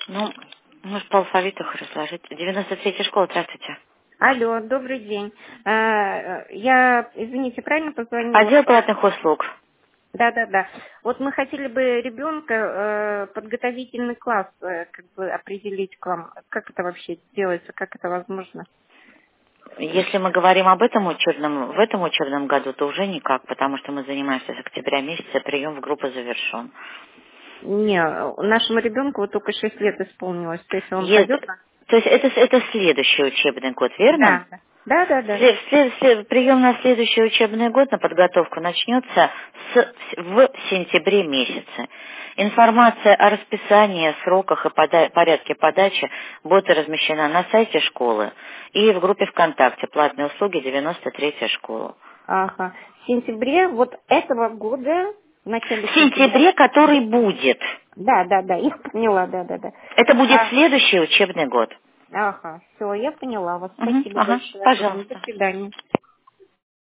Ну, может, по алфавиту их разложить. 93-я школа, здравствуйте. Алло, добрый день. Я, извините, правильно позвонила? Отдел платных услуг. Да. Вот мы хотели бы ребенка подготовительный класс как бы определить к вам. Как это вообще делается, как это возможно? Если мы говорим об в этом учебном году, то уже никак, потому что мы занимаемся с октября месяца, прием в группу завершен. Не, нашему ребенку вот только 6 лет исполнилось, то есть он Е- пойдет на... То есть это следующий учебный год, верно? Да. Прием на следующий учебный год на подготовку начнется в сентябре месяце. Информация о расписании, сроках и порядке подачи будет размещена на сайте школы и в группе ВКонтакте «Платные услуги 93-я школа». Ага. В сентябре вот этого года, в начале В сентября... сентябре, который будет. Да, я поняла, да. Это будет следующий учебный год. Ага, все, я поняла вас. Спасибо Ага, большое огромное. До пожалуйста. свидания.